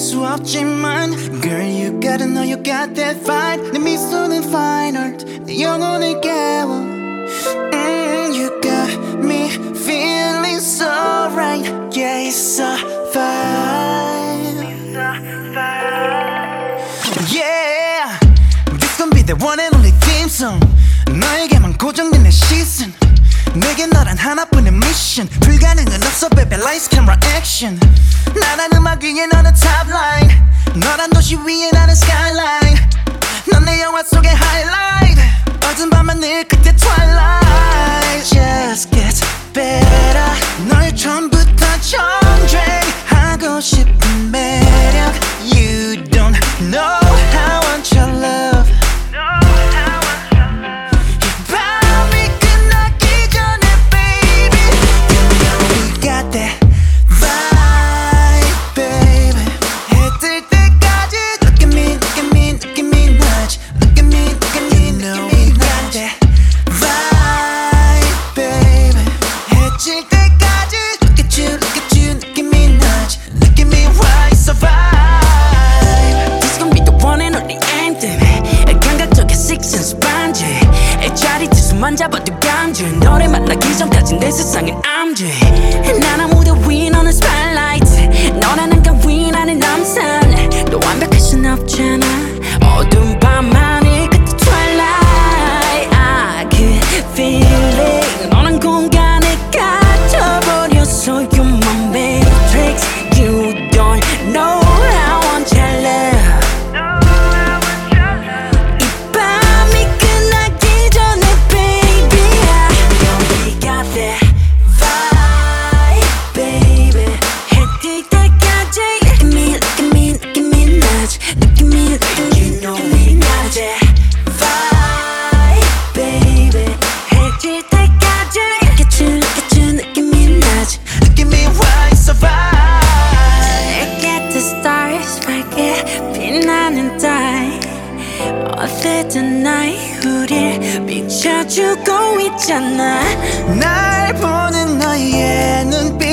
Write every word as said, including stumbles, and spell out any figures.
수 없지만 Girl you gotta know you got that fight 내 미소는 fine art 내 영혼을 깨워 mm, You got me feeling so right Yeah it's a vibe Yeah This gon' be the one and only theme song 너에게만 고정된 내 시선 내게 너란 하나뿐인 미션 불가능은 없어 baby lights camera action 나란 음악 위에 너는 top line 너란 도시 위에 나는 skyline 넌 내 영화 속의 highlight 어두운 밤하늘 끝에 twilight Just gets better 널 처음부터 전쟁하고 싶은 매력 You don't know how I want your love 잡아도 간주 너를 만나기 전까진 내 세상엔 암주 난 아무데 위 너는 spotlight 너라는 가위 나는 남산 너 완벽할 순 없잖아 어두운 밤하늘 끝에 twilight 아 그 feeling 너란 공간에 갇혀버렸어 You're my matrix You don't know how I want your love 어쨌든 나의 우릴 비춰주고 있잖아 날 보는 너의 눈빛